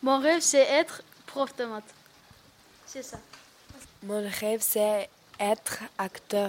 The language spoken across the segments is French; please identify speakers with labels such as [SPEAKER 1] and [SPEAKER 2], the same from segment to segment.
[SPEAKER 1] Mon rêve, c'est être prof de maths. C'est ça.
[SPEAKER 2] Mon rêve, c'est être acteur.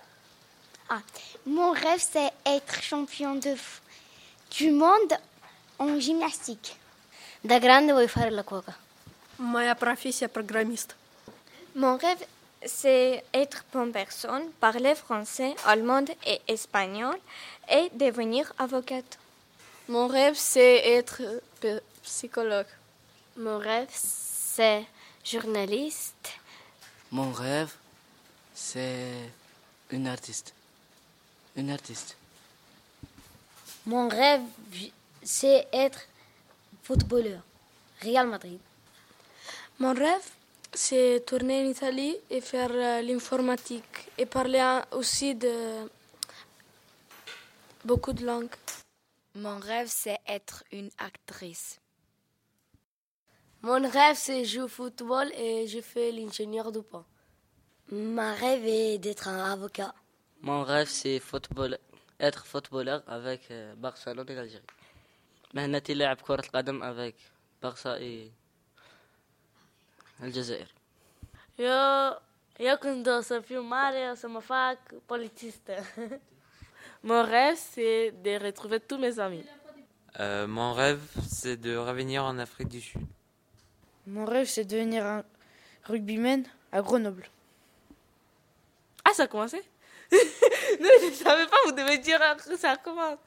[SPEAKER 3] Mon rêve, c'est être champion du monde en gymnastique.
[SPEAKER 4] Da grande vuoi fare la cuoca.
[SPEAKER 5] Моя профессия программист.
[SPEAKER 6] Mon rêve, c'est être bonne personne, parler français, allemand et espagnol et devenir avocate.
[SPEAKER 1] Mon rêve, c'est être psychologue.
[SPEAKER 4] Mon rêve, c'est journaliste.
[SPEAKER 7] Mon rêve, c'est une artiste. Une artiste.
[SPEAKER 4] Mon rêve, c'est être footballeur. Real Madrid.
[SPEAKER 5] Mon rêve, c'est tourner en Italie et faire l'informatique et parler aussi de beaucoup de langues.
[SPEAKER 2] Mon rêve, c'est être une actrice.
[SPEAKER 4] Mon rêve, c'est jouer au football et je fais l'ingénieur du pont. Mon rêve est d'être un avocat.
[SPEAKER 7] Mon rêve, c'est être footballeur avec Barcelone et l'Algérie. مهنتي لاعب كرة القدم avec Barça et الجزائر.
[SPEAKER 1] Eu quando sou filmar, eu sou uma fac politista. Mon rêve, c'est de retrouver tous mes amis.
[SPEAKER 8] Mon rêve, c'est de revenir en Afrique du Sud.
[SPEAKER 1] Mon rêve, c'est de devenir un rugbyman à Grenoble. Ah, ça a commencé? Non, je ne savais pas, vous devez dire que ça commence.